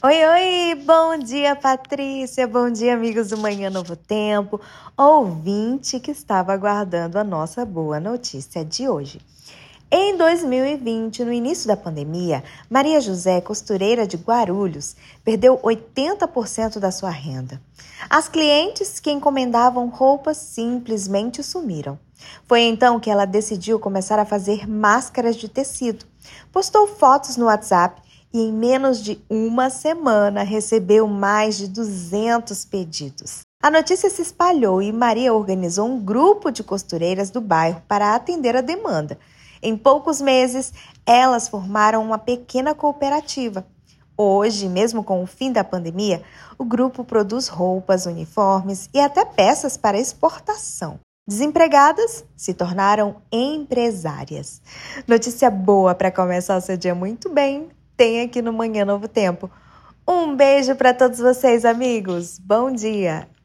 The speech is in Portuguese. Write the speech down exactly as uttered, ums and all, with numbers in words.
Oi, oi, bom dia, Patrícia, bom dia, amigos do Manhã Novo Tempo, ouvinte que estava aguardando a nossa boa notícia de hoje. Em dois mil e vinte, no início da pandemia, Maria José, costureira de Guarulhos, perdeu oitenta por cento da sua renda. As clientes que encomendavam roupas simplesmente sumiram. Foi então que ela decidiu começar a fazer máscaras de tecido. Postou fotos no WhatsApp e em menos de uma semana recebeu mais de duzentos pedidos. A notícia se espalhou e Maria organizou um grupo de costureiras do bairro para atender a demanda. Em poucos meses, elas formaram uma pequena cooperativa. Hoje, mesmo com o fim da pandemia, o grupo produz roupas, uniformes e até peças para exportação. Desempregadas se tornaram empresárias. Notícia boa para começar o seu dia muito bem. Tem aqui no Manhã Novo Tempo. Um beijo para todos vocês, amigos. Bom dia!